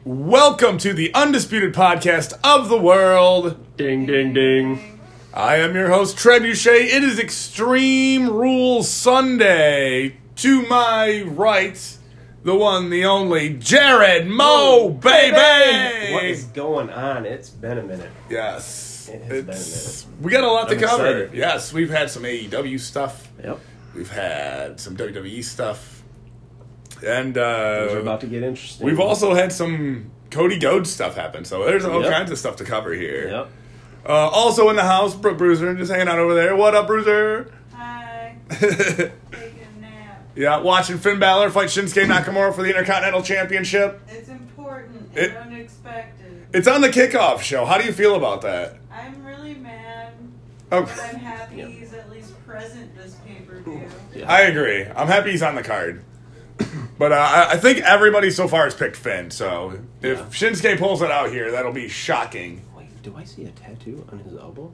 Welcome to the undisputed podcast of the world. Ding, ding, ding. I am your host, Trebuchet. It is Extreme Rules Sunday. To my right, the one, the only, Jared Mo, baby! What is going on? It's been a minute. Yes. It has been a minute. We got a lot to I'm cover. excited. Yes, we've had some AEW stuff. Yep. We've had some WWE stuff. And Those are about to get interesting. we've also had some Cody Rhodes stuff happen. So there's all Yep. kinds of stuff to cover here. Yep. Also in the house, Brooke Bruiser, just hanging out over there. What up, Bruiser? Hi. Taking a nap. Yeah, watching Finn Balor fight Shinsuke Nakamura for the Intercontinental Championship. It's important It- and unexpected. It's on the kickoff show. How do you feel about that? I'm really mad, Oh, but I'm happy Yep. he's at least present this pay-per-view. Yeah. I agree. I'm happy he's on the card. But I think everybody so far has picked Finn. So if Yeah. Shinsuke pulls it out here, that'll be shocking. Wait, do I see a tattoo on his elbow?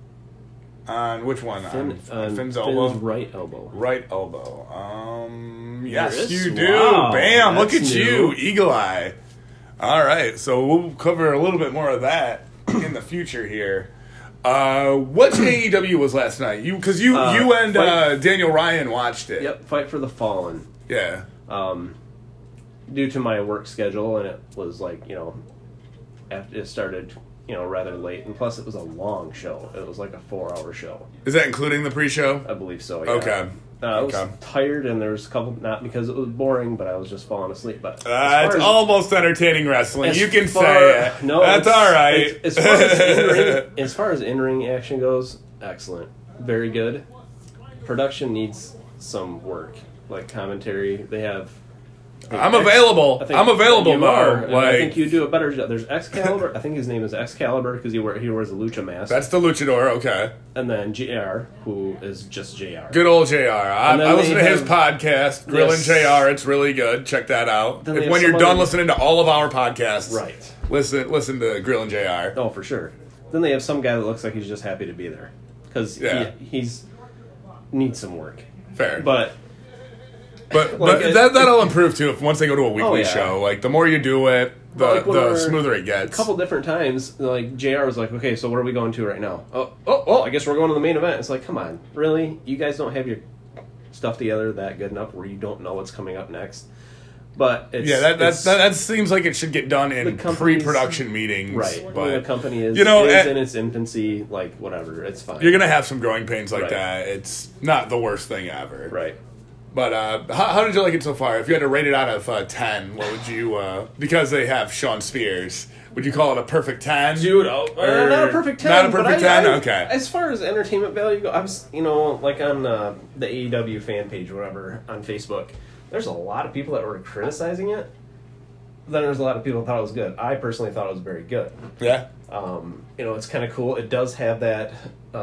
On which one? On Finn's elbow? Finn's right elbow. Right elbow. Yes, There is? you do. Wow, Bam! Look at that's you, new. Eagle Eye. All right, so we'll cover a little bit more of that in the future here. What AEW was last night? You and Fight- Daniel Ryan watched it. Yep, Fight for the Fallen. Yeah. Due to my work schedule, and it was like, after it started, rather late, and plus it was a long show. It was like a 4-hour show. Is that including the pre-show? I believe so, yeah. Okay. I was Okay. tired, and there was a couple, not because it was boring, but I was just falling asleep. But as far It's as- almost entertaining wrestling. as You can far- say it. No, That's it's- all right. As far as in-ring action goes, excellent. Very good. Production needs some work. Like commentary, they have... I'm available. I'm available, you Mo. are, and I Like, think you do a better job. There's Excalibur. I think his name is Excalibur because he wears a lucha mask. that's the luchador. Okay. And then JR, who is just JR. Good old JR. I And then listen to they his have- podcast, Grillin' Yes. JR. It's really good. Check that out. Then they If have when you're some done other- listening to all of our podcasts, Right. listen to Grillin' JR. Oh, for sure. Then they have some guy that looks like he's just happy to be there because Yeah. he's needs some work. Fair. But But Like, that'll improve too if once they go to a weekly yeah. show. Like the more you do it, Like, when the we're- smoother it a gets. couple different times, like JR was like, "Okay, so what are we going to right now?" Oh, I guess we're going to the main event. It's like, come on, really? You guys don't have your stuff together that good enough where you don't know what's coming up next? But it's, Yeah, it's- that seems like it should get done The in company's- pre-production meetings. right. But When the company is at- in its infancy, like whatever, it's fine. you're gonna have some growing pains like Right. that. It's not the worst thing ever. right. But how did you like it so far? If you had to rate it out of 10, what would you? Because they have Sean Spears, would you call it a perfect 10? Dude, Or not a perfect 10. Not a but perfect I- 10. I- Okay. As far as entertainment value goes, I was, like on the AEW fan page or whatever on Facebook, there's a lot of people that were criticizing it. Then there's a lot of people that thought it was good. I personally thought it was very good. Yeah. It's kind of cool. It does have that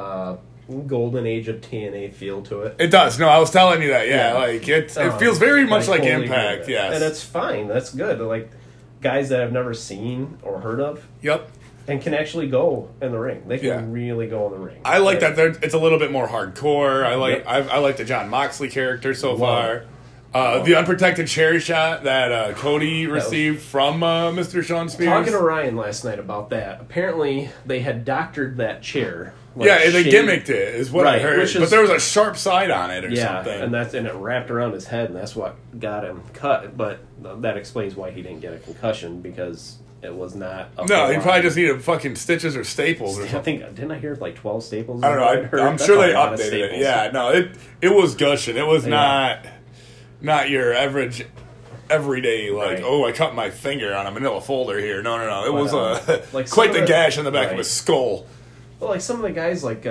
golden age of TNA feel to it. It does. No, I was telling you that. Yeah, Yeah. like it feels very much like totally agree Impact. with it. Yes. And it's fine. That's good. Like guys that I've never seen or heard of Yep. and can actually go in the ring. They can Yeah. really go in the ring. I like Yeah. that. It's a little bit more hardcore. I like. Yep. I like the John Moxley character so Love far. it. The unprotected cherry shot that Cody received from Mr. Sean Spears. Talking to Ryan last night about that. Apparently, they had doctored that chair. Yeah, and they shaved- gimmicked it, is what I Right, heard. which But is- there was a sharp side on it or Yeah, something. and it wrapped around his head, and that's what got him cut. But that explains why he didn't get a concussion because it was not. up No, the he probably line. just needed fucking stitches or staples or I something. think didn't I hear like 12 staples? I don't know. I'm That's sure a they lot of updated it. staples. Yeah, no, it was gushing. It was Yeah. not your average everyday like, Right. oh, I cut my finger on a manila folder here. No. It was like quite some the of the- gash on the back of right. his skull. Well, like some of the guys, like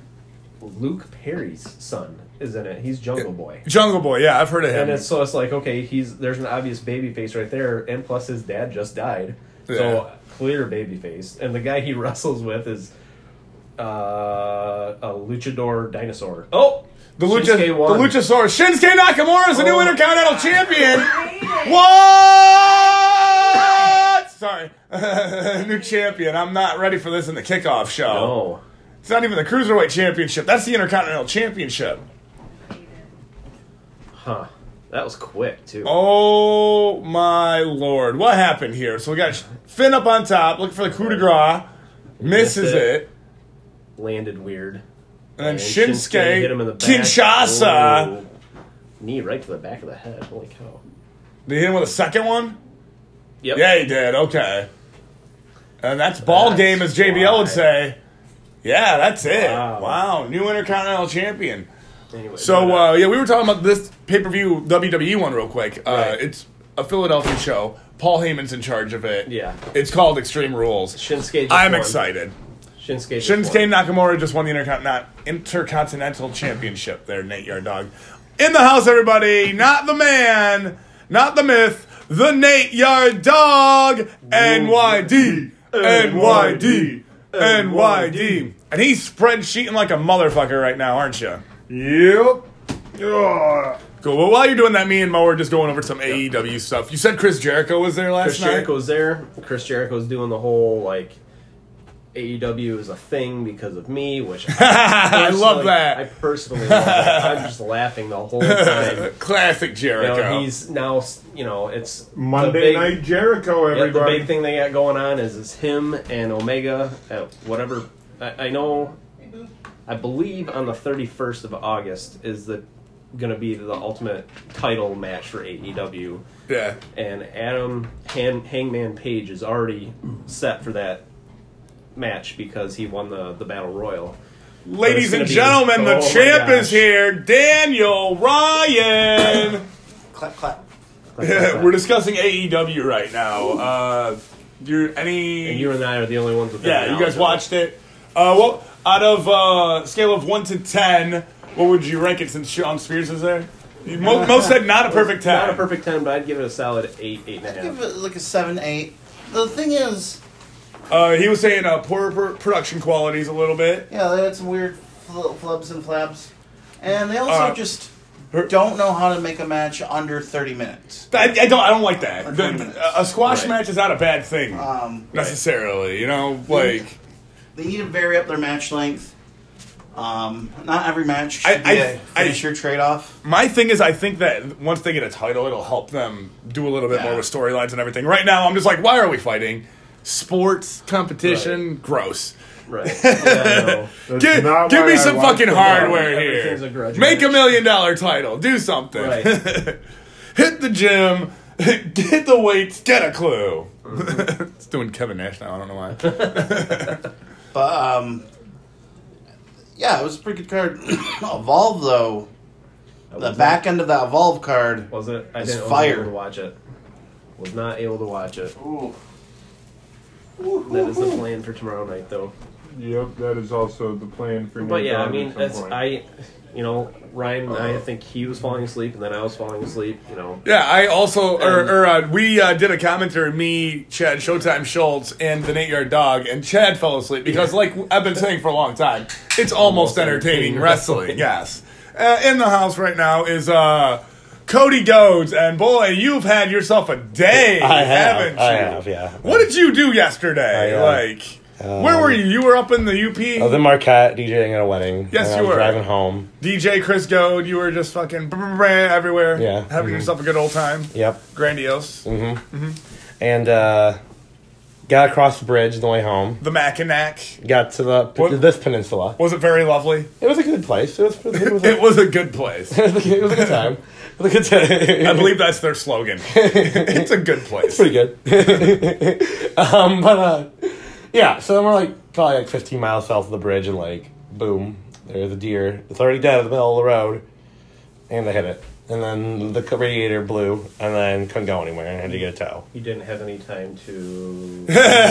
Luke Perry's son is in it. He's Jungle Boy. Jungle Boy, yeah, I've heard of him. And it's like, okay, there's an obvious baby face right there, and plus his dad just died. Yeah. So clear baby face. And the guy he wrestles with is a luchador dinosaur. Oh! the Shinsuke won. Luchasaurus. Shinsuke Nakamura is the new Oh. Intercontinental Champion. I hate it. What? Sorry. New champion. I'm not ready for this in the kickoff show. No. It's not even the Cruiserweight Championship. That's the Intercontinental Championship. Huh. That was quick, too. Oh, my Lord. What happened here? So we got Finn up on top, looking for the coup de grace. Misses it. Landed weird. And then Shinsuke hit him in the back. Kinshasa. Ooh. Knee right to the back of the head. Holy cow. Did he hit him with a second one? Yep. Yeah, he did. Okay. And that's ball game, as JBL would say. Yeah, that's it. Wow. New Intercontinental Champion. Anyway, So, we were talking about this pay-per-view WWE one real quick. Right. It's a Philadelphia show. Paul Heyman's in charge of it. Yeah. It's called Extreme Rules. Shinsuke just I'm won. excited. Shinsuke Nakamura just won the Intercontinental Championship there, Nate Yard Dog. In the house, everybody. Not the man, not the myth, the Nate Yard Dog. NYD, NYD, NYD. And he's spreadsheeting like a motherfucker right now, aren't you? Yep. Ugh. Cool. Well, while you're doing that, me and Mo were just going over some AEW stuff. You said Chris Jericho was there last Chris night? Jericho's there. Chris Jericho's doing the whole, like, AEW is a thing because of me, which I love that. I personally love it. I'm just laughing the whole time. Classic Jericho. He's now, it's Monday Night Jericho, Yeah, everybody. the big thing they got going on is him and Omega at whatever. I know, I believe on the 31st of August is going to be the ultimate title match for AEW. Yeah. And Adam Hangman Page is already set for that match because he won the Battle Royal. Ladies and gonna be- gentlemen, the oh my champ gosh. is here, Daniel Ryan. Clap, clap. We're discussing AEW right now. You And you and I are the only ones with that Yeah, you guys knowledge. watched it. Well, out of scale of 1 to 10, what would you rank it since Sean Spears is there? Most said not a perfect 10. Not a perfect 10, but I'd give it a solid 8, 8.5. Give it like a 7, 8. The thing is, He was saying poor production qualities a little bit. yeah, they had some weird flubs and flabs. And they also just her- don't know how to make a match under 30 minutes. I don't like that. Or 20 minutes. A squash Right. match is not a bad thing necessarily. You know, like They need to vary up their match length. Not every match should I- be a finisher trade-off. my thing is, I think that once they get a title, it'll help them do a little bit more with storylines and everything. Right now, I'm just like, why are we fighting? Sports competition, gross. Right. Yeah, I know. That's Give not me why I some watch fucking the hardware Everything's a here. grudge Make match. $1 million title. Do something. Right. Hit the gym. Hit the weights. Get a clue. It's doing Kevin Nash now. I don't know why. But, yeah, it was a pretty good card. Evolve, though. The back end of that Evolve card. Was it? I It's didn't fire. able to watch it. Was not able to watch it. Ooh. That is the plan for tomorrow night, though. Yep, that is also the plan for But Nate yeah, I Dogg mean, at some point. Ryan and I think he was falling asleep, and then I was falling asleep. Yeah, I also, we did a commentary, me, Chad, Showtime Schultz, and the Nate Yard Dog, and Chad fell asleep because, like I've been saying for a long time, it's almost entertaining wrestling, yes. In the house right now is Cody Goads, and boy, you've had yourself a day, I haven't you? have, yeah. What did you do yesterday? Where were you? You were up in the UP? I was in Marquette DJing at a wedding. Yes, and I you was were. driving home. DJ Chris Goad, you were just fucking everywhere. Yeah. Having yourself a good old time. Yep. Grandiose. And got across the bridge on the way home. The Mackinac. Got to this peninsula. Was it very lovely? It was a good place. It was It was a good place. it was a good time. It was a good time. I believe that's their slogan. It's a good place. Pretty good. Yeah, so then we're probably 15 miles south of the bridge, and boom, there's a deer. It's already dead in the middle of the road, and I hit it. And then the radiator blew, and then couldn't go anywhere, and I had to get a tow. You didn't have any time to.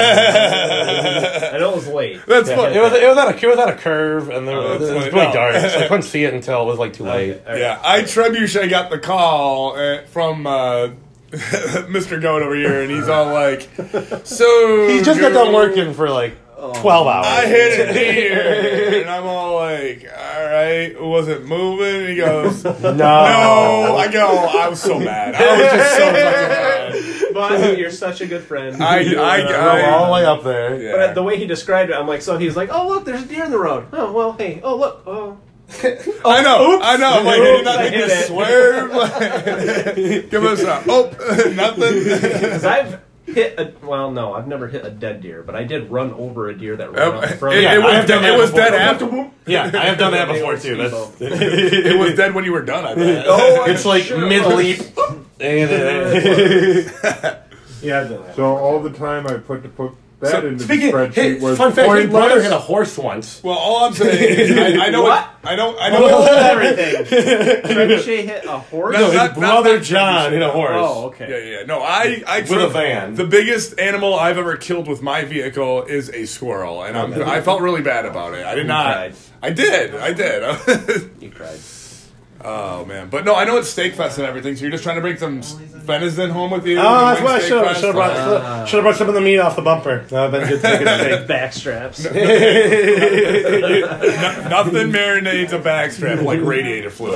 I know it was late. That's Yeah, funny. it was at a curve, and it was that's really funny. dark, so I couldn't see it until it was too late. Okay, all right. Yeah, I Trebuchet got the call from Mr. Goat over here, and he's all like, "So He just got done working for 12 hours. I hit a deer," and I'm all like, "All right, was it moving?" And he goes, No. "No." I go, I was so mad. I was just so fucking mad. But you're such a good friend. I Drove all the way up there. Yeah. But the way he described it, I'm like, so he's like, oh, look, there's a deer in the road. Oh, well, hey, oh, look. Oh. I know. I'm like, did not I think hit to it. swerve? Give us a nothing. Because I've hit no, I've never hit a dead deer, but I did run over a deer that ran out from Yeah, I have done that it was before. dead after. Yeah, I have done that before too. It was dead when you were done, I bet. It's like mid leap. Yeah, I've done that. So all the time I put that into the Speaking, spreadsheet hey, was fun fact, his brother pointless. hit a horse once. Well, all I'm saying is I know What? I know everything. Trebuchet hit a horse. No, His not brother John hit a horse. Oh, okay. Yeah. No, I With a van. The biggest animal I've ever killed with my vehicle is a squirrel, and I felt really bad about it. I did not. cried. I did. You cried. Oh man, but no, I know it's Steak Fest and everything. So you're just trying to bring some venison home with you. Oh, that's what I Steak Fest? should have brought some of the meat off the bumper. That would have been good to take a steak. Back straps. Nothing marinades a backstrap like radiator fluid.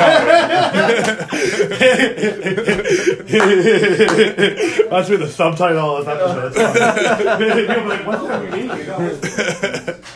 That's be the subtitle of this episode. You'll be like, what's that mean?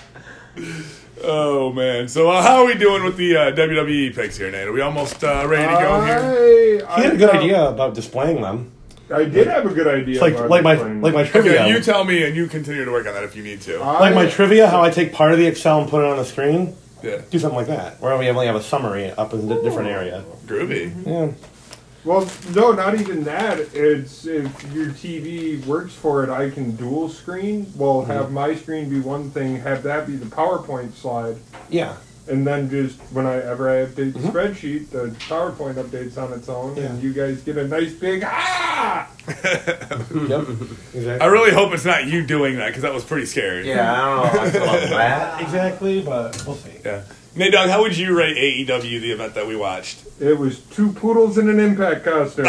Oh man, so how are we doing with the WWE picks here, Nate? Are we almost ready to go here? He had a good idea about displaying them. I did have a good idea. It's like about my explaining. trivia. Okay, you tell me, and you continue to work on that if you need to. Like my trivia, how I take part of the Excel and put it on the screen. Yeah, Do something like that, where we only have a summary up in a different area. groovy. Yeah. Well, no, not even that. It's if your TV works for it, I can dual screen. Well, have my screen be one thing, have that be the PowerPoint slide, Yeah. and then just whenever I update the spreadsheet, the PowerPoint updates on its own, and you guys get a nice big ah. Yep. Exactly. I really hope it's not you doing that because that was pretty scary. Yeah, I don't know how I feel about that exactly, but we'll see. Yeah. Nate Dogg, how would you rate AEW, the event that we watched? It was 2 poodles in an impact costume.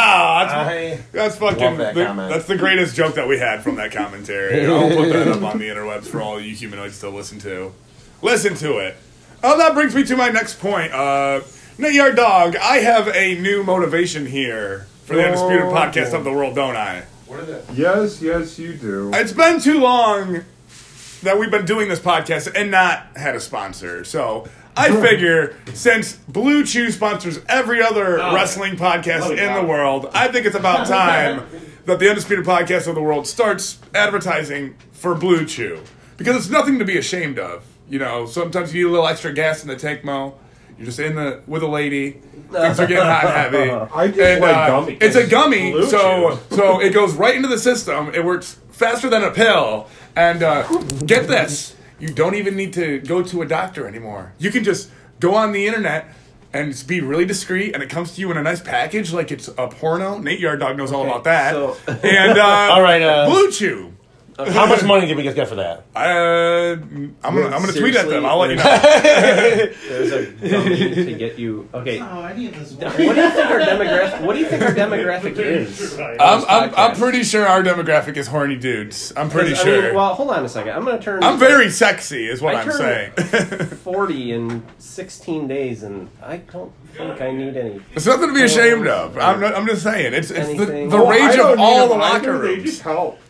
That's fucking. love that comment. That's the greatest joke that we had from that commentary. I'll put that up on the interwebs for all you humanoids to listen to. Listen to it. Oh, that brings me to my next point. Nate Yard Dog, I have a new motivation here for the Undisputed Podcast of the World, don't I? What is it? Yes, you do. It's been too long that we've been doing this podcast and not had a sponsor. So I figure since Blue Chew sponsors every other wrestling podcast in the world, I think it's about time that the Undisputed Podcast of the World starts advertising for Blue Chew. Because it's nothing to be ashamed of. You know, sometimes you need a little extra gas in the tank, Mo. You're just with a lady. Things are getting hot and heavy. I just like gummy. It's a gummy, Blue so it goes right into the system. It works faster than a pill. And get this, you don't even need to go to a doctor anymore. You can just go on the internet and just be really discreet, and it comes to you in a nice package like it's a porno. Nate Yard Dog knows all about that. And All right, Blue Chew. how much money did we get for that? I'm gonna tweet at them. I'll let you know. There's a gummy to get you. Okay. Oh, I need this one. What do you think our demographic? What do you think our demographic is? I'm pretty sure our demographic is horny dudes. I'm pretty sure. Well, hold on a second. I'm gonna turn. I'm very sexy, is what I'm turned saying. 40 in 16 days, and I don't think I need any. It's nothing to be ashamed of. I'm just saying. It's the Anything. rage I don't of all need the them locker either, They rooms. just help.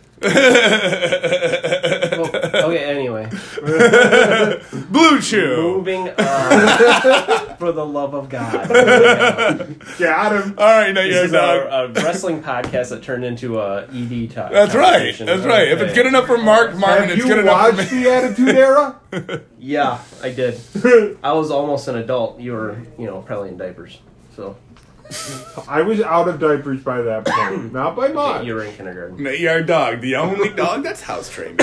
Okay, anyway. Blue Chew. Moving on. For the love of God. Got him. All right, now This you're is done. a wrestling podcast that turned into a ED talk. That's right. conversation. That's right. If it's good enough for Martin, Have it's you good enough for watched me. the Attitude Era? Yeah, I did. I was almost an adult. You were, probably in diapers. So I was out of diapers by that point. Not by much. you were in kindergarten. Nate Yard Dog, the only dog that's house trained.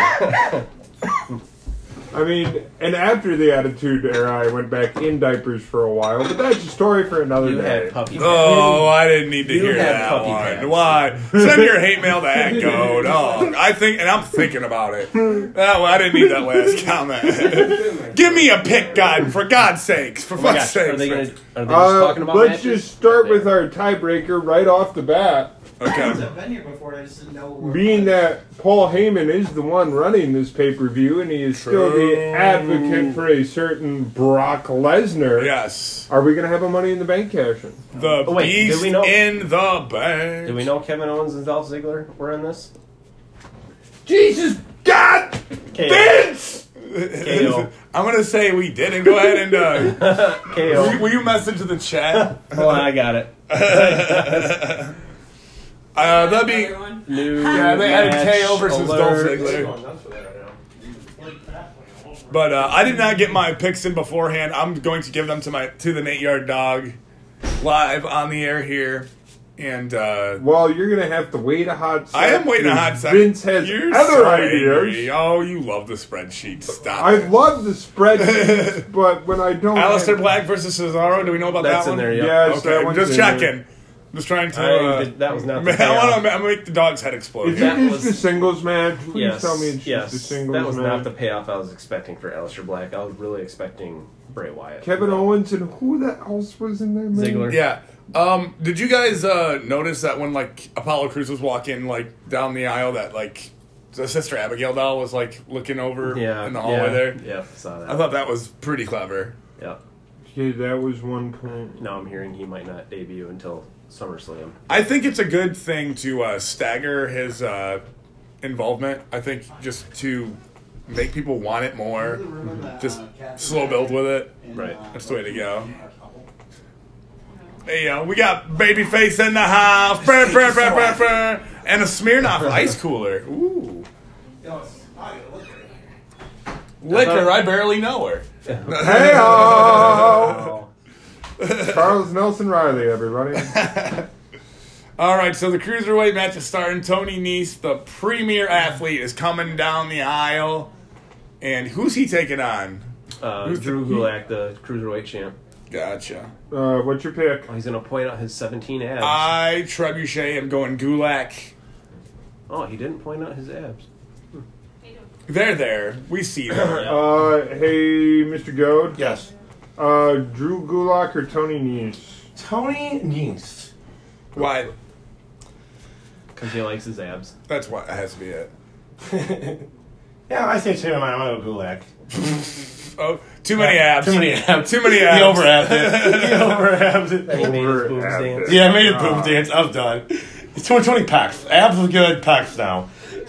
I mean, and after the Attitude Era, I went back in diapers for a while, but that's a story for another You day. had puppy pads. Oh, I didn't need to You hear had that puppy one. pads. Why? Send your hate mail to Echo. Dog. I'm thinking about it. I didn't need that last comment. Give me a pick, God, for God's sakes. For Oh my fuck's gosh, sake. are they just talking about Let's matches? just start with our tiebreaker right off the bat. Okay. I've been here before. I just didn't know where. Being that Paul Heyman is the one running this pay-per-view, and he is still the advocate for a certain Brock Lesnar. Yes. Are we going to have a Money in the Bank cash-in? The Oh, wait, did beast we know- in the bank. Do we know Kevin Owens and Dolph Ziggler were in this? Jesus God! Okay. Vince! KO. I'm gonna say we didn't. Go ahead and KO. will you message the chat? Oh, I got it. That'd be New they added match KO versus Dolph alert. Ziggler. But I did not get my picks in beforehand. I'm going to give them to the Nate Yard Dog live on the air here. And Well, you're going to have to wait a hot second. I am waiting a hot second. Vince has You're other so ideas. angry. Oh, you love the spreadsheet. Stop I it. love the spreadsheets, but when I don't Aleister have, Black versus Cesaro. Do we know about That's that in one? there, yeah. Yes, Okay, that I'm one's just in checking. there. Just trying to. That was not the I payoff. want to make the dog's head explode. Is here. That it was- just a singles match? Please Yes, tell me it's yes. just a singles That was match. not the payoff I was expecting for Aleister Black. I was really expecting Bray Wyatt. Kevin Owens and who the else was in there? Man? Ziggler. Yeah. Did you guys notice that when like Apollo Crews was walking like down the aisle, that like the Sister Abigail doll was like looking over Yeah. in the hallway there? Yeah, saw that. I thought that was pretty clever. Yeah. Okay, that was one point. Now I'm hearing he might not debut until SummerSlam. I think it's a good thing to stagger his involvement. I think just to make people want it more, just slow build with it. Right. That's the way to go. Hey, we got Babyface in the house, brr, brr, brr, brr, brr, and a Smirnoff ice cooler. Ooh. Liquor, I barely know her. Hey, Oh. Charles Nelson Riley, everybody. All right, so the Cruiserweight match is starting. Tony Nese, the premier athlete, is coming down the aisle. And who's he taking on? Drew Gulak, the Cruiserweight champ. Gotcha. What's your pick? Oh, he's going to point out his 17 abs. I, Trebuchet, am going Gulak. Oh, he didn't point out his abs. They're there. We see them. Hey, Mr. Goad. Yes. Drew Gulak or Tony Nese? Tony Nese. Why? Because he likes his abs. That's why it has to be it. Yeah, I say too. I'm gonna go Gulak. Oh, too many abs. Too many abs. Too many He abs. overabbed it. He overabbed it. He made his boobs Overabbed dance. it. Yeah, I made it poop dance. I was done. It's 2020 packs. Abs are good. Packs now.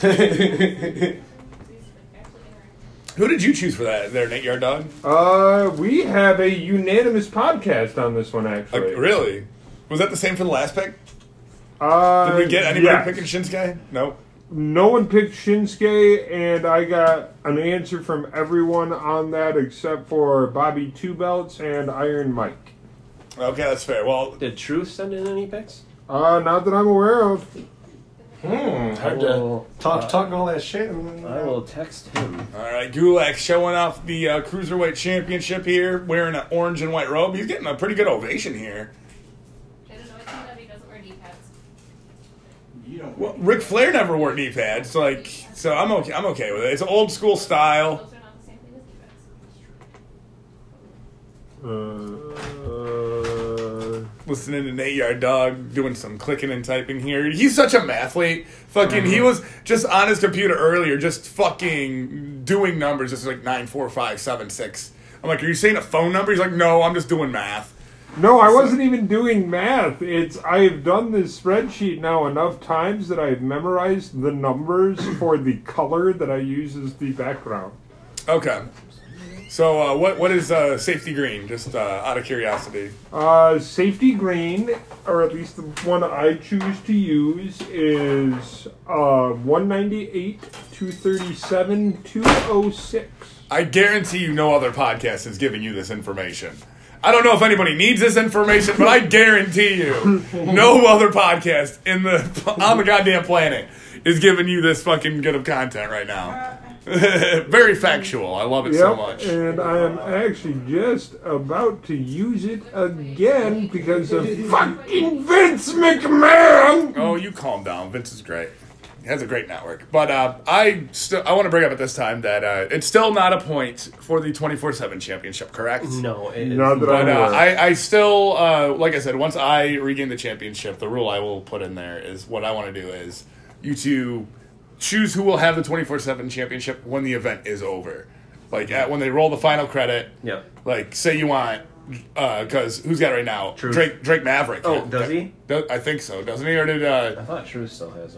Who did you choose for that there, Nate Yard Dog? We have a unanimous podcast on this one, actually. Really? Was that the same for the last pick? Did Did we get anybody yes. picking Shinsuke? No. No one picked Shinsuke, and I got an answer from everyone on that except for Bobby Two Belts and Iron Mike. Okay, that's fair. Well, Did Truth send in any picks? Not that I'm aware of. Hard to talk all that shit. I will text him. all right, Gulak showing off the Cruiserweight Championship here, wearing an orange and white robe. He's getting a pretty good ovation here. It annoys me that he doesn't wear knee pads. You don't. Well, Ric Flair never wore knee pads, so I'm okay. I'm okay with it. It's old school style. Those are not the same thing as knee pads. Listening to Nate Yard Dog doing some clicking and typing here. He's such a mathlete. Fucking, he was just on his computer earlier, just fucking doing numbers, just like 94576. I'm like, are you saying a phone number? He's like, no, I'm just doing math. No, I wasn't even doing math. I've done this spreadsheet now enough times that I've memorized the numbers for the color that I use as the background. Okay. So what is safety green? Just out of curiosity. Safety green, or at least the one I choose to use, is 198, 237, 206. I guarantee you no other podcast is giving you this information. I don't know if anybody needs this information, but I guarantee you no other podcast on the goddamn planet is giving you this fucking good of content right now. Very factual. I love it so much. And I am actually just about to use it again because of fucking Vince McMahon! Oh, you calm down. Vince is great. He has a great network. But I want to bring up at this time that it's still not a point for the 24/7 championship, correct? No, it is Not that But I'm aware. I still, like I said, once I regain the championship, the rule I will put in there is what I want to do is you two choose who will have the 24/7 championship when the event is over. Like when they roll the final credit. Yep. Like say you want, because who's got it right now? Truth. Drake Maverick. Oh, does he? I think so, doesn't he? Or did I thought Truth still has it.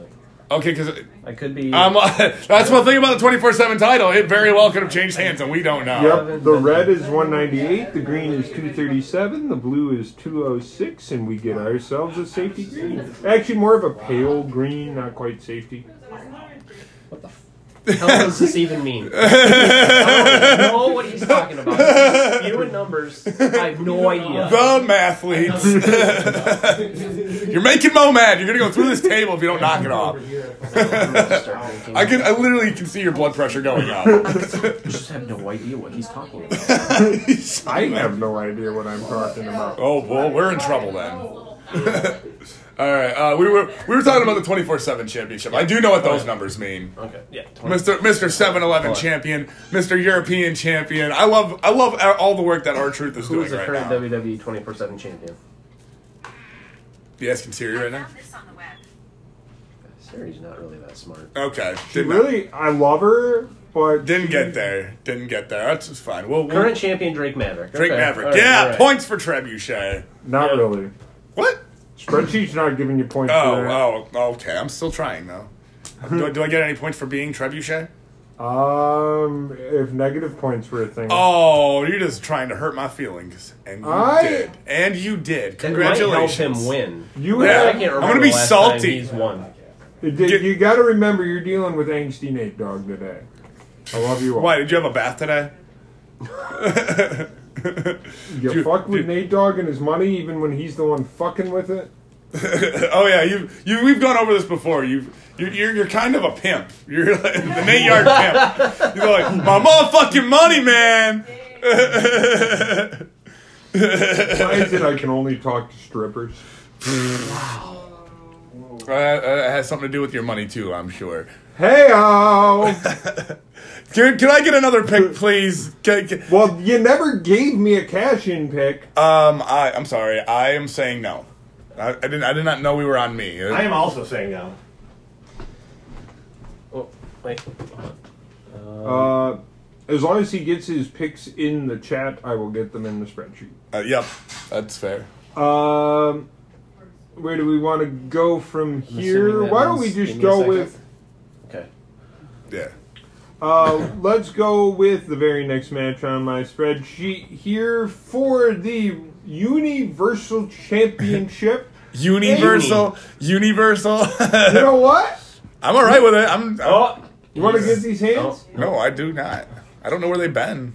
Okay, because I could be. that's one thing about the 24/7 title. It very well could have changed hands, and we don't know. Yep, the red is 198, the green is 237, the blue is 206, and we get ourselves a safety green. Actually, more of a pale green, not quite safety. What the hell does this even mean? I don't know what he's talking about. He's spewing numbers. I have no idea. The mathletes. You're making Mo mad. You're gonna go through this table if you don't knock it off. I literally can see your blood pressure going up. I just have no idea what he's talking about. I have no idea what I'm talking about. Oh well, we're in trouble then. All right, we were talking about the 24/7 championship. I do know what those numbers mean. Okay, yeah. Mr. 7-Eleven champion, Mr. European champion. I love all the work that R-Truth is Who's doing the right current now. WWE 24/7 champion? You asking Siri right now? Siri's not really that smart. Okay, I love her, but didn't get there. That's just fine. We'll Current champion Drake Maverick. Drake Okay. Maverick. All right, Yeah, all right. points for Trebuchet. not really. What? Spreadsheet's not giving you points for that. Oh, okay. I'm still trying though. Do I get any points for being Trebuchet? If negative points were a thing. Oh, you're just trying to hurt my feelings, and you did. That might help Congratulations. him win. You Yeah. I have, can't remember I'm gonna be the last salty. time he's won. you got to remember you're dealing with angsty Nate Dogg today. I love you all. Why did you have a bath today? You fuck with Nate Dogg and his money even when he's the one fucking with it? Oh yeah, we've gone over this before. You're kind of a pimp. You're like the Nate Yard pimp. You're like my motherfucking money, man. Why is it I can only talk to strippers? It has something to do with your money too, I'm sure. Hey-o! Can I get another pick, please? Well, you never gave me a cash-in pick. I'm sorry. I am saying no. I did not know we were on me. I am also saying no. Oh, wait. As long as he gets his picks in the chat, I will get them in the spreadsheet. Yep, that's fair. Where do we want to go from here? assuming that Why don't we means just give me a go second. with... Okay. Yeah. Let's go with the very next match on my spreadsheet here for the Universal Championship. Universal. You know what? I'm all right with it. You want to get these hands? No, I do not. I don't know where they've been.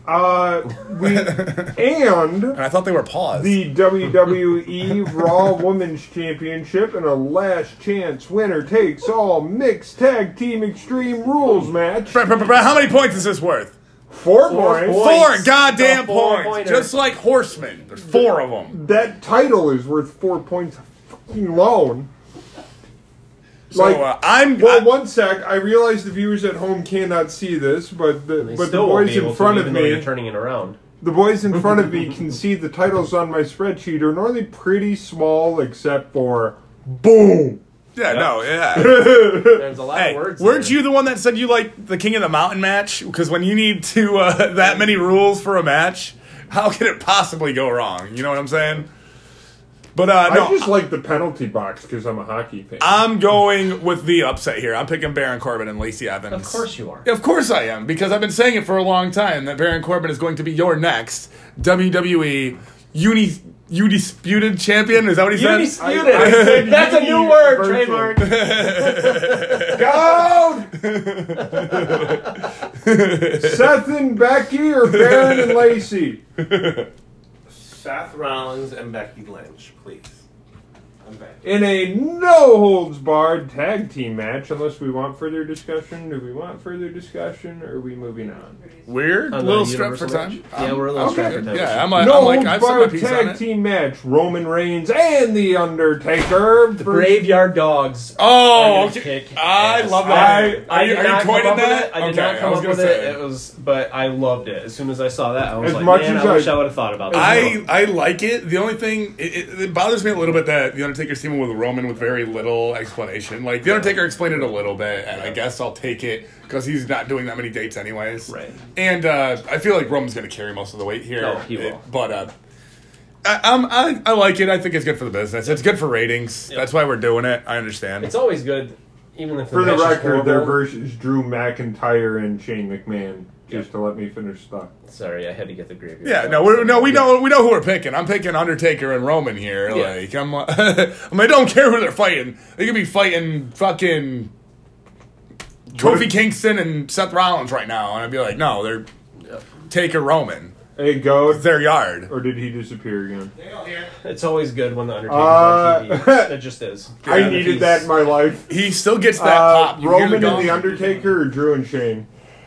And I thought they were paused. the WWE Raw Women's Championship in a last chance winner takes all mixed tag team Extreme Rules match. How many points is this worth? 4 points. Four goddamn The 4 points. pointer. Just like horsemen. There's 4 of them. That title is worth 4 points fucking alone. So One sec. I realize the viewers at home cannot see this, but the Still won't boys be able in front to, of even though you're me, turning it around. the boys in front of me can see the titles on my spreadsheet are normally pretty small, except for boom. Yeah, no, yeah. There's a lot Hey, of words. weren't there. you the one that said you like the King of the Mountain match? Because when you need to that many rules for a match, how can it possibly go wrong? You know what I'm saying? But I no, just like the penalty box because I'm a hockey fan. I'm going with the upset here. I'm picking Baron Corbin and Lacey Evans. Of course you are. Of course I am, because I've been saying it for a long time that Baron Corbin is going to be your next WWE Undisputed champion. Is that what he said? Undisputed. I said That's a new word, Universal. trademark. Go! Seth and Becky or Baron and Lacey? Seth Rollins and Becky Lynch, please. Okay. In a no-holds-barred tag team match, unless we want further discussion. Do we want further discussion, or are we moving on? Weird, a On the little strapped for Universal time. match? Yeah, we're a little strapped for time. Yeah, I'm No like, I've set my holds-barred piece on tag it. team match. Roman Reigns and The Undertaker. The Graveyard Dogs. Oh, are okay. gonna kick I ass. love that. I Are you did not come coining up with that? it. I did Okay, not I come was up gonna with say. it. It was, but I loved it. As soon as I saw that, I was As like, much man, as I wish I- I would have thought about that. I like it. The only thing it bothers me a little bit that the Undertaker's teaming with Roman with very little explanation. Like the Undertaker explained it a little bit, and I guess I'll take it because he's not doing that many dates anyways. Right. And I feel like Roman's going to carry most of the weight here. Oh, he will. But I like it. I think it's good for the business. It's good for ratings. Yep. That's why we're doing it. I understand. It's always good even if For the match is record, their horrible- versus Drew McIntyre and Shane McMahon. Just to let me finish stuff. Sorry, I had to get the graveyard. Yeah, no, we know who we're picking. I'm picking Undertaker and Roman here. Yeah. Like, I don't care who they're fighting. They could be fighting fucking Kofi Kingston and Seth Rollins right now, and I'd be like, no, they're Taker Roman. Hey, go. It's their yard. Or did he disappear again? It's always good when the Undertaker's on TV. It just is. I And if needed he's- that in my life. He still gets that pop. You hear Roman gong. and the Undertaker, or Drew and Shane?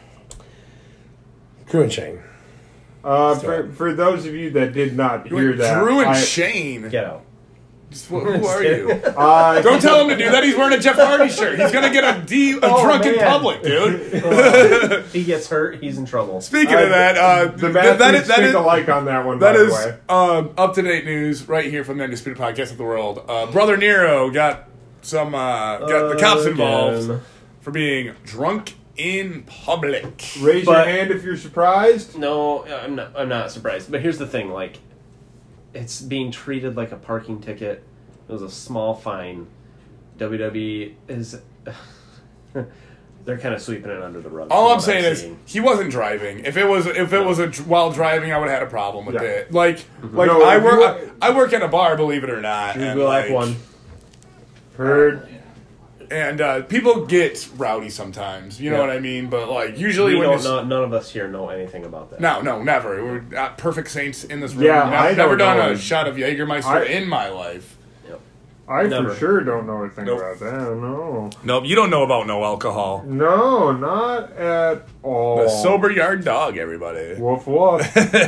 Drew and Shane. For those of you that did not hear that, Drew and Shane. Get out. Who are you? Don't Don't tell him to do that. He's wearing a Jeff Hardy shirt. He's gonna get a drunk in man. public, dude. He gets hurt, he's in trouble. Speaking of that, the math that would think alike on that one. That by is the way. up to date news right here from the Undisputed Podcast of the World. Brother Nero got got the cops involved Again. for being drunk in public. Raise but- your hand if you're surprised. No, I'm not surprised. But here's the thing, like, it's being treated like a parking ticket. It was a small fine. WWE is... they're kind of sweeping it under the rug. All from I'm what saying is seeing. he wasn't driving. If it was while driving, I would have had a problem with Yeah. it. Like No, I if work you- I work at a bar, believe it or not. Drew And, Gulak like, won. Heard. And people get rowdy sometimes. You know Yeah. what I mean? But like usually We when don't, it's, none of us here know anything about that. no, never. We're not perfect saints in this room. Yeah, I've I never don't done know. a shot of Jägermeister I- in my life. I Never. for sure don't know anything Nope. about that. No. Nope, you don't know about no alcohol. No, not at all. The sober yard dog, everybody. Woof woof.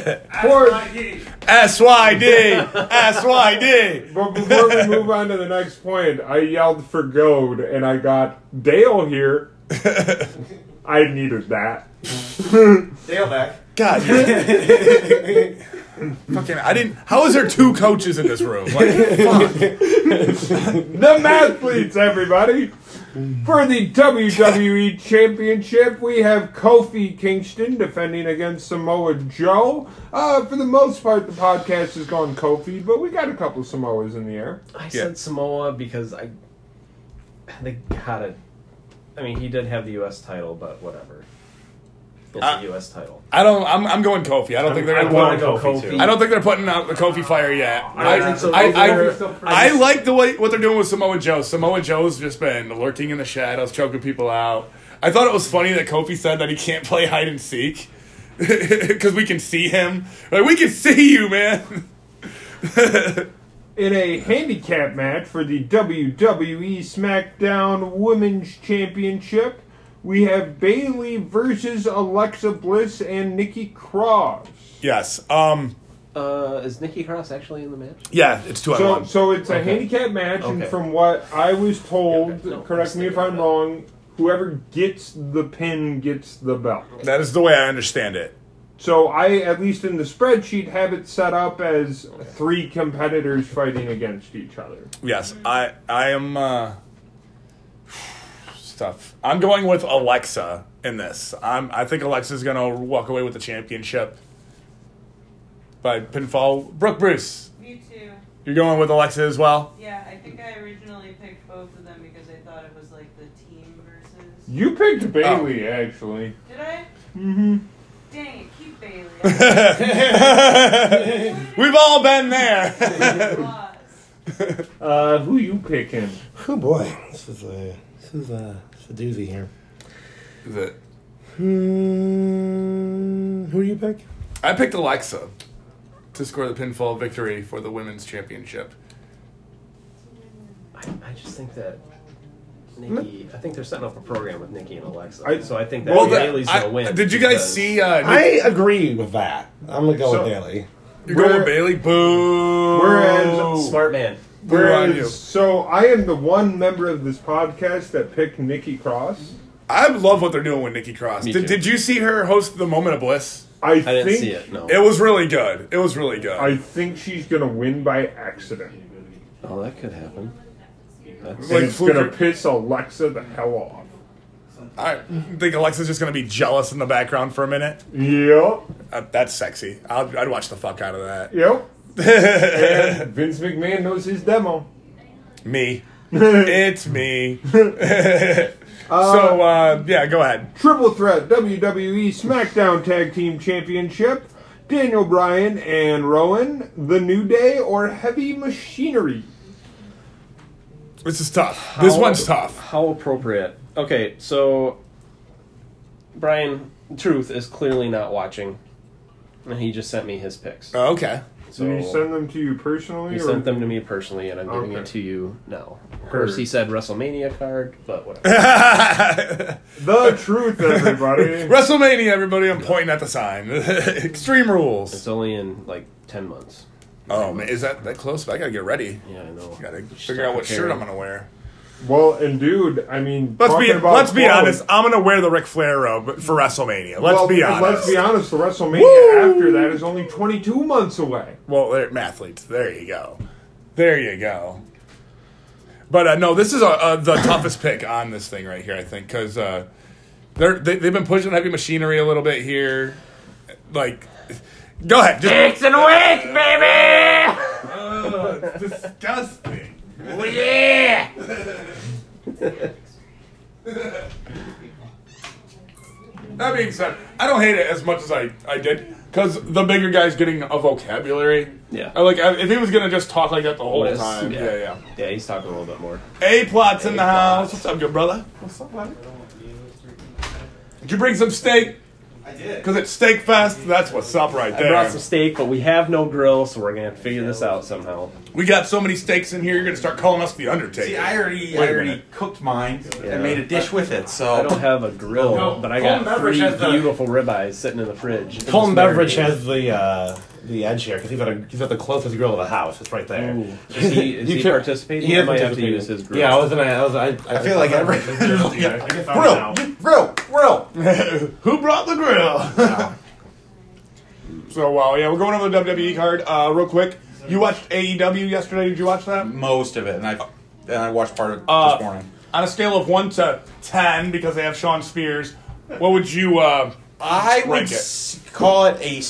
SYD! SYD! But before we move on to the next point, I yelled for goad, and I got Dale here. I needed that. Dale back. God. Fucking, I didn't. How is there two coaches in this room? Like, fuck. The Mathletes, everybody! For the WWE Championship, we have Kofi Kingston defending against Samoa Joe. For the most part, the podcast has gone Kofi, but we got a couple Samoas in the air. I said Samoa because they gotta... I mean, he did have the U.S. title, but whatever. It's a U.S. title. I'm going Kofi. I don't think they're I gonna want to put. go Kofi. I don't think they're putting out the Kofi fire yet. I think so. I like the way what they're doing with Samoa Joe. Samoa Joe's just been lurking in the shadows, choking people out. I thought it was funny that Kofi said that he can't play hide and seek because we can see him. Like, we can see you, man. In a handicap match for the WWE SmackDown Women's Championship, we have Bayley versus Alexa Bliss and Nikki Cross. Yes. Is Nikki Cross actually in the match? Yeah, it's 2-on-1. So it's a Okay. handicap match, and Okay. from what I was told, Okay. No, correct me if I'm I'm wrong, whoever gets the pin gets the belt. That is the way I understand it. So I, at least in the spreadsheet, have it set up as 3 competitors fighting against each other. Yes, I am. Stuff. I'm going with Alexa in this. I think Alexa's gonna walk away with the championship by pinfall. Brooke Bruce, Me too. you're going with Alexa as well. Yeah, I think I originally picked both of them because I thought it was like the team versus. You picked Bayley, actually. Did I? Mm-hmm. Dang it, keep Bailey. We've all been there. Who you picking? Oh boy, this is a doozy here. Is it? Who do you pick? I picked Alexa to score the pinfall victory for the women's championship. I just think that Nikki... I think they're setting up a program with Nikki andAlexa. I- So I think that Well, Bailey's going to win. did you guys because- see? I agree with that. I'm gonna go So- with Bailey. You're going with Bailey. Boo. Whereas- Smart man. Boo on you. Whereas, so I am the one member of this podcast that picked Nikki Cross. I love what they're doing with Nikki Cross. Me too. Did you see her host the Moment of Bliss? I didn't think see it, no. It was really good. It was really good. I think she's gonna win by accident. Oh, that could happen. That's, Like And it's gonna fluke- piss Alexa the hell off. I think Alexa's just going to be jealous in the background for a minute. Yep. That's sexy. I'd watch the fuck out of that. Yep. And Vince McMahon knows his demo. Me. It's me. Yeah, go ahead. Triple Threat WWE SmackDown Tag Team Championship. Daniel Bryan and Rowan, The New Day, or Heavy Machinery? This is tough. This one's tough. How appropriate. Okay, so Brian Truth is clearly not watching, and he just sent me his picks. Oh, okay. So Did he send them to you personally? he or- sent them to me personally, and I'm giving Okay. it to you now. Of course, he said WrestleMania card, but whatever. The truth, everybody. WrestleMania, everybody. I'm pointing at the sign. Extreme Rules. It's only in like 10 months. Oh, man. Is that close? I got to get ready. Yeah, I know. Got to figure out what shirt I'm going to wear. Well, and dude, I mean, Let's talking about be clothes- honest. I'm going to wear the Ric Flair robe for WrestleMania. Let's be honest. Let's be honest. The WrestleMania after that is only 22 months away. Well, they're mathletes. There you go. There you go. But no, this is the toughest pick on this thing right here, I think, because they've been pushing Heavy Machinery a little bit here. Like, go ahead. Dicks and wicks, baby! It's disgusting. Oh, yeah! That being said, I don't hate it as much as I did, because the bigger guy's getting a vocabulary. Yeah. If he was going to just talk like that the whole Yes, time. Yeah. Yeah, he's talking a little bit more. A-Plot's in the house. What's up, good brother? What's up, buddy? Did you bring some steak? I did. Because it's Steak Fest. That's what's up right I brought there. some steak, but we have no grill, so we're going to have to figure this out somehow. We got so many steaks in here, you're going to start calling us the Undertaker. See, I Wait a already minute. cooked mine Yeah. and made a dish with it. So I don't have a grill, No, but I Colton got Beverage 3 has the- beautiful ribeyes sitting in the fridge. Colton Just Beverage marinated. has the edge here because he's at the closest grill of the house. It's right there. Ooh. Is he should- participating? He I is might have to participating. use his grill. Yeah, I feel like every- grill. Who brought the grill? So, yeah, we're going over the WWE card. Real quick, you watched AEW yesterday. Did you watch that? most of it, and I watched part of it this morning. On a scale of 1 to 10, because they have Sean Spears, what would you I would rank it? call it a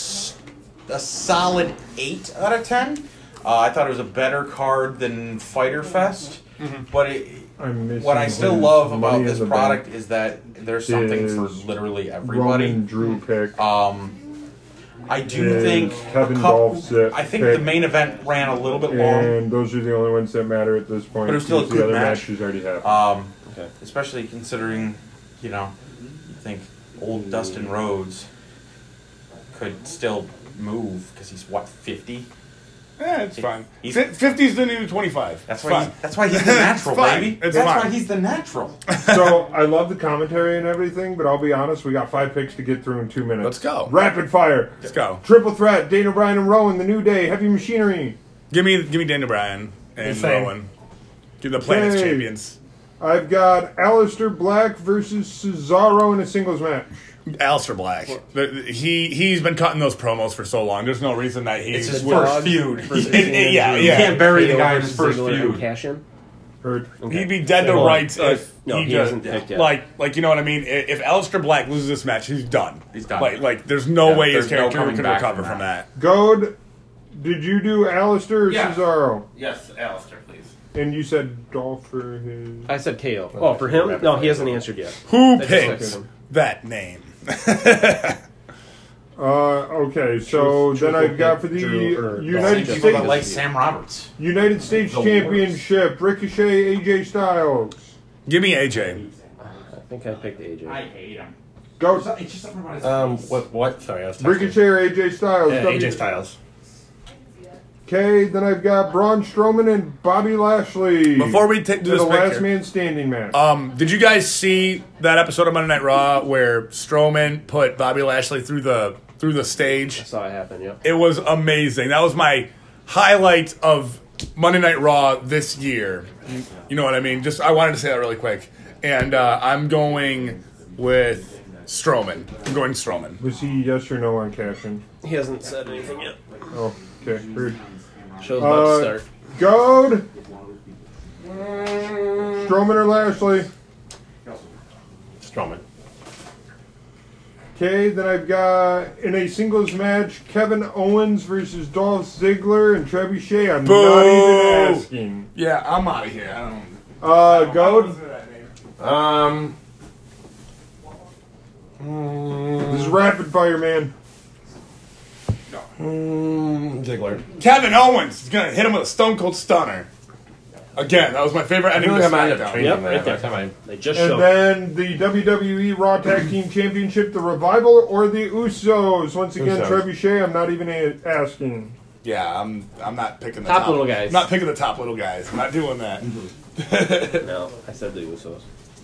solid 8 out of 10. I thought it was a better card than Fighter Fest, but I'm missing what I still his love Money about in this the product Bank. is that there's something for Is literally everybody. Roman Drew pick. I do Is think Kevin Dolph's I think pick. the main event ran a little bit long. And those are the only ones that matter at this point. But it was still a because good the other match. matches already happened. Okay. Especially considering, you think old Dustin Rhodes could still move because he's 50. Yeah, it's fine. He's- 50's the new 25. That's It's why. fine. That's why he's the natural, It's fine. baby. It's That's fine. why he's the natural. So I love the commentary and everything, but I'll be honest, we got 5 picks to get through in 2 minutes. Let's go. Rapid fire. Let's go. Triple threat: Daniel Bryan and Rowan, The New Day, Heavy Machinery. Give me Daniel Bryan and Same. Rowan. Do the Planet's Okay. champions. I've got Aleister Black versus Cesaro in a singles match. Aleister Black. He's been cutting those promos for so long. There's no reason that It's he's his first feud. Yeah, You yeah. can't bury the guy in Versus his first Ziggler and feud. Cash in? Heard. He'd be dead to Well, rights if no, he he just hasn't picked yet. like you know what I mean. If Aleister Black loses this match, he's done. He's done. Like there's no Yeah, way his there's no character coming can back recover from from that. Goad, did you do Aleister or Yeah. Cesaro? Yes, Alistair, please. And you said Dolph for his. I said KO. Oh, for him? No, he hasn't answered yet. Who I just picks looked at him. that name? Okay, so then I've got for the Drew, or United Dolph. People that States like Sam Roberts. United States The Championship, Ricochet, AJ Styles. Give me AJ. I think I picked AJ. hate him. Go It's just something about his face. What? Sorry, I was texting. Ricochet or AJ Styles. Yeah, AJ Styles. Okay, then I've got Braun Strowman and Bobby Lashley. Before we do for this the pick last here, man standing match. did you guys see that episode of Monday Night Raw where Strowman put Bobby Lashley through the stage? I saw it happen, yep. It was amazing. That was my highlight of Monday Night Raw this year. You know what I mean? Just I wanted to say that really quick. And I'm going with Strowman. I'm going Strowman. Was he yes or no on Cashin? He hasn't said anything yet. Oh, okay. Heard. Show's about to start. Goad. Strowman or Lashley? Strowman. Okay, then I've got in a singles match Kevin Owens versus Dolph Ziggler and Trebuchet. I'm Boo. not even asking. Yeah, I'm out of here. I don't. Goat. This is rapid fire, man. Ziggler. Kevin Owens is gonna hit him with a Stone Cold Stunner. Again, that was my favorite I ending feel to like I might have SmackDown. changed Yep, that right there. by the time They just And showed. then the WWE Raw Tag Team Championship, the Revival or the Usos? Once again, Usos. Trebuchet, I'm not even asking. Yeah, I'm not picking the Top little guys. I'm not picking the top little guys. I'm not doing that. No, I said the Usos.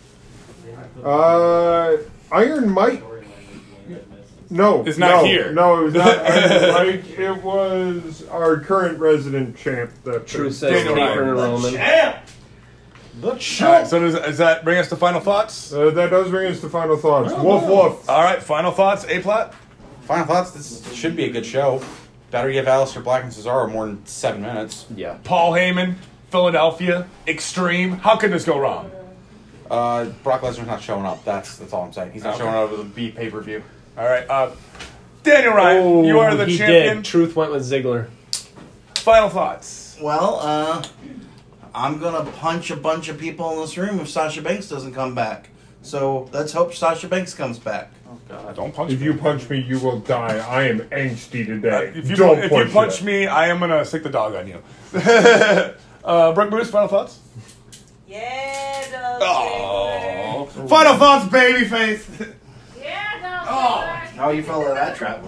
Iron Mike. No, It's not no, here. No, it was not Iron Mike. It was our current resident champ. True says Daniel Taker and Ryan. Roman. All right, so does that bring us to final thoughts? That does bring us to final thoughts. Woof woof. All right, final thoughts. A-Plot? Final thoughts. This should be a good show. Better give Aleister Black and Cesaro more than 7 minutes. Yeah. Paul Heyman, Philadelphia, Extreme. How could this go wrong? Brock Lesnar's not showing up. That's all I'm saying. He's not showing up to the B pay-per-view. All right, Daniel Ryan, you are the he champion. Did. Truth went with Ziggler. Final thoughts. Well, I'm gonna punch a bunch of people in this room if Sasha Banks doesn't come back. So let's hope Sasha Banks comes back. Oh God! Don't punch If me. you punch me, you will die. I am angsty today. If you Don't punch it. me, I am gonna stick the dog on you. Brooke Bruce, final thoughts. Yeah, dog. Oh, final thoughts, babyface. Yeah, no. How you fell into that trap?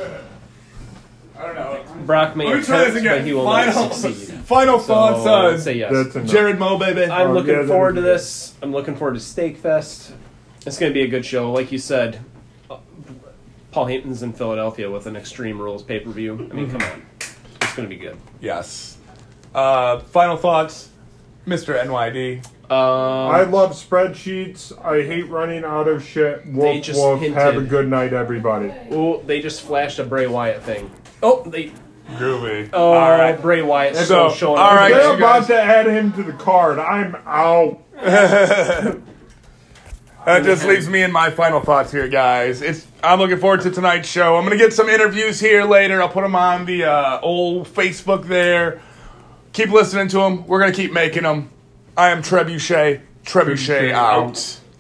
I don't know. Brock may Let me try this attempt, but again. he will Final, not succeed. final So, thoughts. let's say yes. That's enough. Jared Moe, baby. I'm Oh, looking yeah, forward to that'd be this. I'm looking forward to Steakfest. It's going to be a good show. Like you said, Paul Heyman's in Philadelphia with an Extreme Rules pay-per-view. I mean, come on. It's going to be good. Yes. Final thoughts, Mr. NYD. I love spreadsheets. I hate running out of shit. They Woof just woof. hinted. Have a good night, everybody. Oh, they just flashed a Bray Wyatt thing. Oh, Groovy. Oh, All right. Bray Wyatt So, still showing all up. right. They're you about guys. to add him to the card. I'm out. That just leaves me in my final thoughts here, guys. I'm looking forward to tonight's show. I'm going to get some interviews here later. I'll put them on the old Facebook there. Keep listening to them. We're going to keep making them. I am Trebuchet. Trebuchet out.